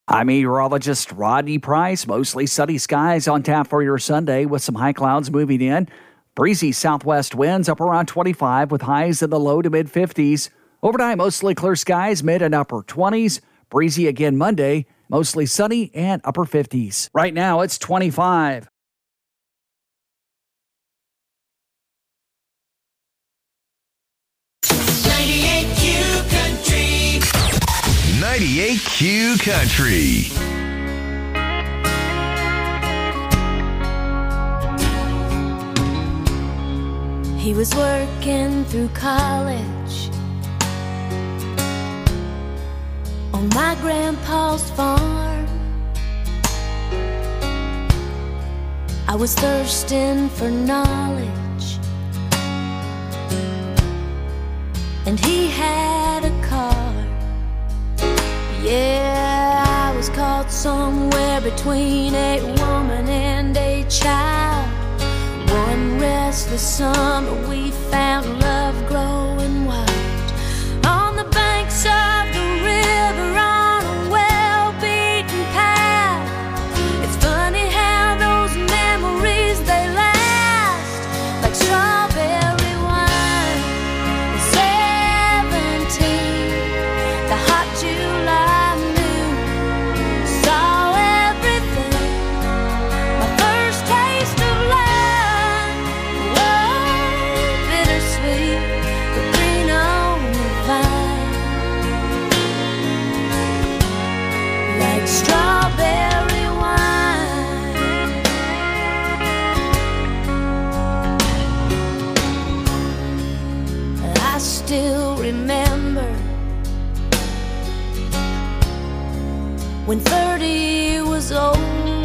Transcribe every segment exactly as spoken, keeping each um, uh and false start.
I'm meteorologist Rodney Price. Mostly sunny skies on tap for your Sunday with some high clouds moving in. Breezy southwest winds up around twenty-five with highs in the low to mid fifties. Overnight, mostly clear skies, mid and upper twenties. Breezy again Monday, mostly sunny and upper fifties. Right now, it's twenty-five. ninety-eight Q Country. ninety-eight Q Country. He was working through college on my grandpa's farm. I was thirsting for knowledge, and he had a car. Yeah, I was caught somewhere between a woman and a child. One restless summer we found love growing wild on the banks of the river on a well-beaten path. It's funny how those memories, they last like strawberry wine. Seventeen, the hot July noon, saw everything. My first taste of love, whoa, bittersweet, but green on the vine, like strawberry wine. I still remember when thirty was old.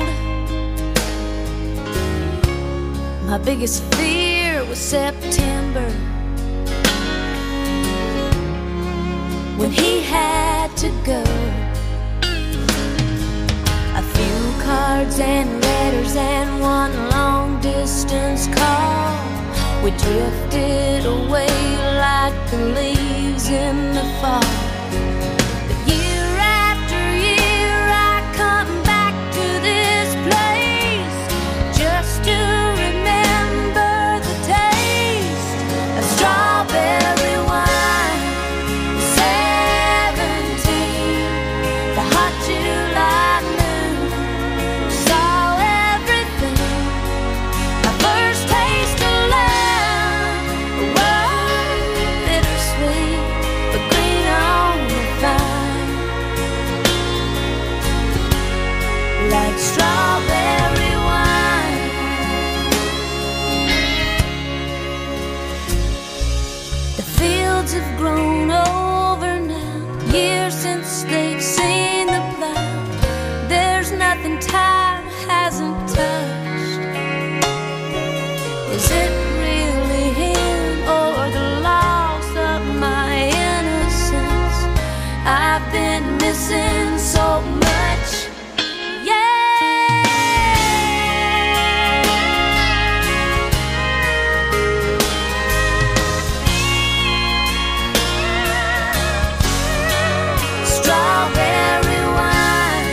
My biggest fear was September, when he had to go. A few cards and letters and one long distance call. We drifted away like the leaves in the fall. But year after year I come back to this place just to remember the taste of strawberry wine. Seventeen, the hot July noon, saw everything. My first taste of love, whoa, bittersweet, but green on the vine, like strawberry wine. The fields have grown over now, years since they've seen the plow. There's nothing time hasn't touched. Is it really him or the loss of my innocence? I've been missing so much. Yeah. Strawberry wine.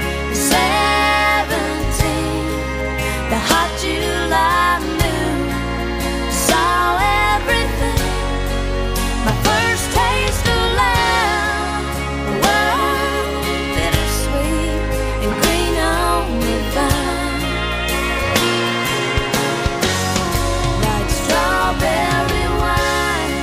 Seventeen, the hot July noon, saw everything. My first taste of love, whoa, bittersweet and green on the vine, like strawberry wine.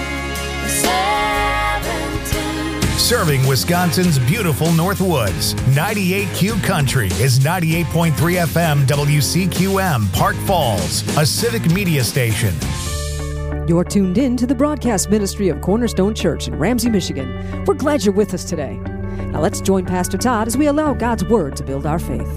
Seventeen. Serving Wisconsin's beautiful Northwoods. ninety-eight Q Country is ninety-eight point three F M W C Q M, Park Falls, a civic media station. You're tuned in to the broadcast ministry of Cornerstone Church in Ramsey, Michigan. We're glad you're with us today. Now let's join Pastor Todd as we allow God's Word to build our faith.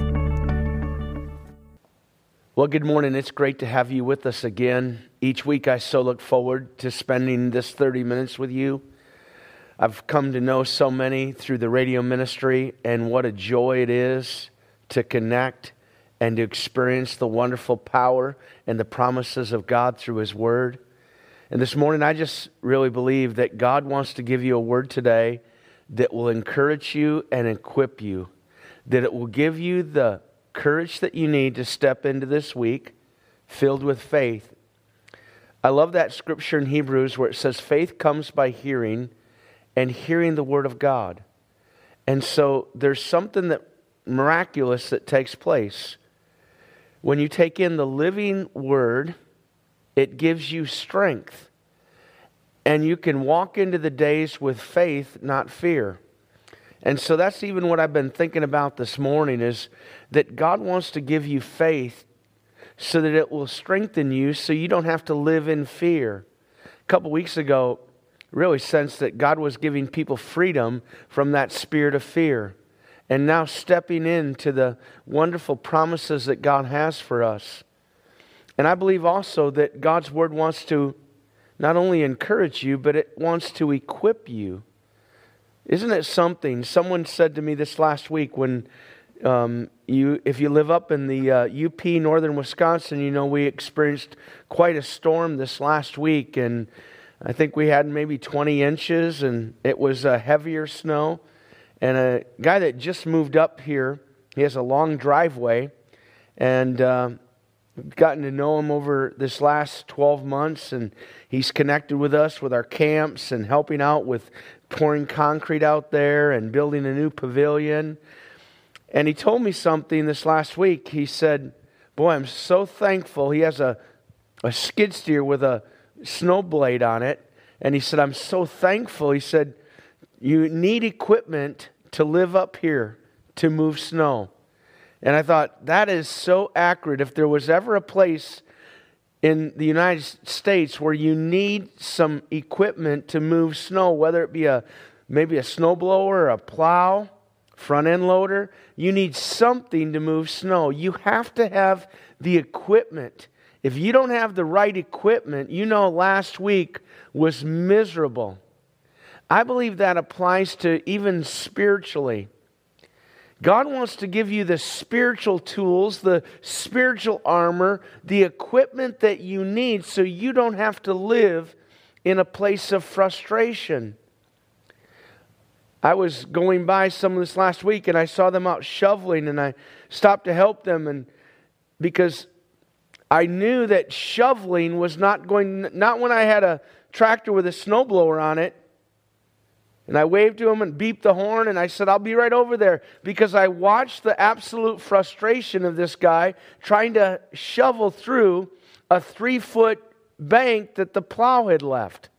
Well, good morning. It's great to have you with us again. Each week I so look forward to spending this thirty minutes with you. I've come to know so many through the radio ministry, and what a joy it is to connect and to experience the wonderful power and the promises of God through His Word. And this morning, I just really believe that God wants to give you a word today that will encourage you and equip you, that it will give you the courage that you need to step into this week filled with faith. I love that scripture in Hebrews where it says faith comes by hearing and hearing the word of God. And so there's something that miraculous that takes place. When you take in the living word, it gives you strength. And you can walk into the days with faith, not fear. And so that's even what I've been thinking about this morning, is that God wants to give you faith so that it will strengthen you so you don't have to live in fear. A couple weeks ago, really sensed that God was giving people freedom from that spirit of fear. And now stepping into the wonderful promises that God has for us. And I believe also that God's Word wants to not only encourage you, but it wants to equip you. Isn't it something? Someone said to me this last week, when um, you, if you live up in the uh, U P, northern Wisconsin, you know we experienced quite a storm this last week, and I think we had maybe twenty inches, and it was uh, heavier snow. And a guy that just moved up here, he has a long driveway, and uh, gotten to know him over this last twelve months, and he's connected with us with our camps and helping out with pouring concrete out there and building a new pavilion. And he told me something this last week. He said, boy, I'm so thankful. He has a, a skid steer with a snow blade on it. And he said, I'm so thankful. He said, you need equipment to live up here to move snow. And I thought, that is so accurate. If there was ever a place in the United States where you need some equipment to move snow, whether it be a maybe a snowblower or a plow, front end loader, you need something to move snow. You have to have the equipment. If you don't have the right equipment, you know last week was miserable. I believe that applies to even spiritually. God wants to give you the spiritual tools, the spiritual armor, the equipment that you need so you don't have to live in a place of frustration. I was going by some of this last week and I saw them out shoveling, and I stopped to help them, and because I knew that shoveling was not going, not when I had a tractor with a snowblower on it. And I waved to him and beeped the horn, and I said, I'll be right over there, because I watched the absolute frustration of this guy trying to shovel through a three-foot bank that the plow had left.